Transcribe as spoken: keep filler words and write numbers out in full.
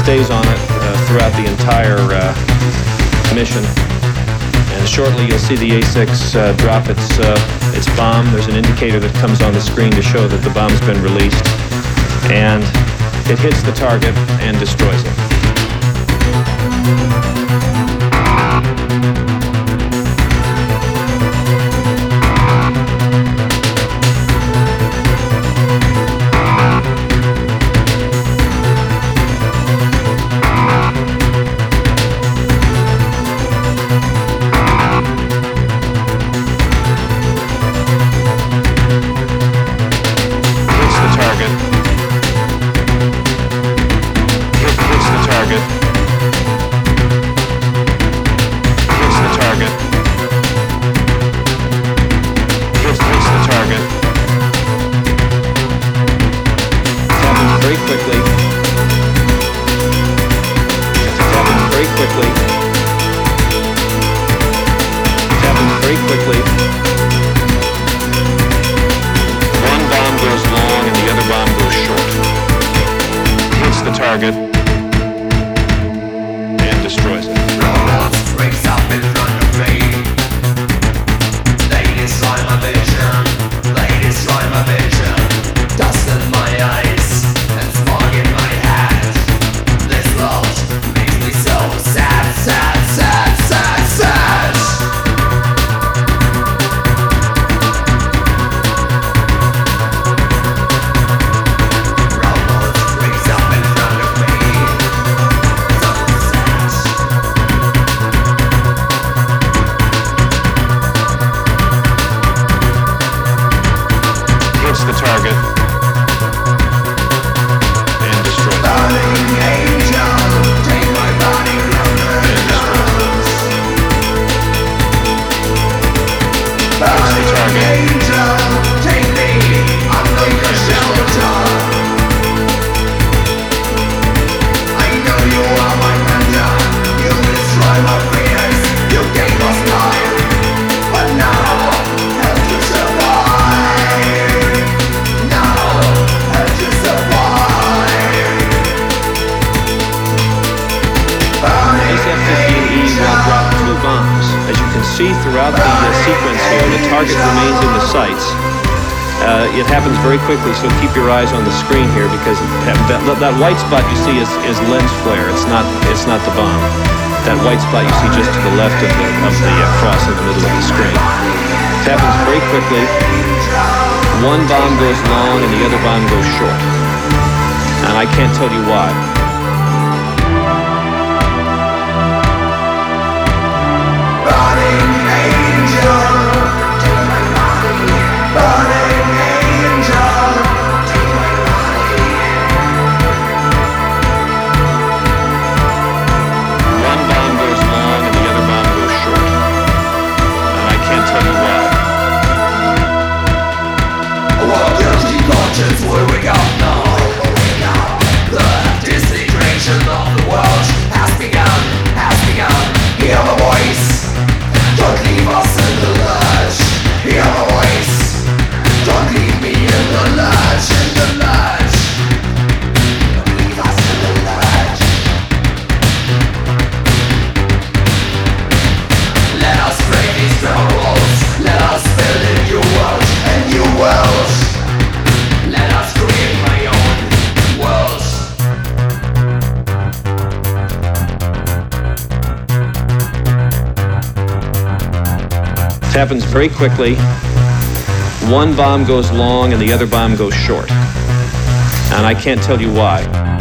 stays on it uh, throughout the entire uh, mission. And shortly you'll see the A six uh, drop its, uh, its bomb. There's an indicator that comes on the screen to show that the bomb's been released. And it hits the target and destroys it. Target and destroys it. Robots breaks up in front of me. They destroy my vision. They destroy my vision. Dust in my eyes and smog in my head. This world makes me so sad, sad, sad, sad, sad. The target and destroy it. Burning angel, take my body from the Burning angel, take me under your shelter. I know you are my mentor. You destroy my fears. You gave us life, but now help to survive. Bombs. As you can see throughout the uh, sequence here, the target remains in the sights. Uh, it happens very quickly, so keep your eyes on the screen here, because that, that, that white spot you see is, is lens flare. It's not it's not the bomb. That white spot you see just to the left of the, of the uh, cross in the middle of the screen. It happens very quickly. One bomb goes long and the other bomb goes short. And I can't tell you why. Where we go now? The disintegration of the world has begun, has begun. Hear the voice, don't leave us in the lurch. Hear the voice, don't leave me in the lurch, in the lurch. Don't leave us in the lurch. Let us break these walls. Let us build a new world, a new world. Let us create my own world. It happens very quickly. One bomb goes long and the other bomb goes short. And I can't tell you why.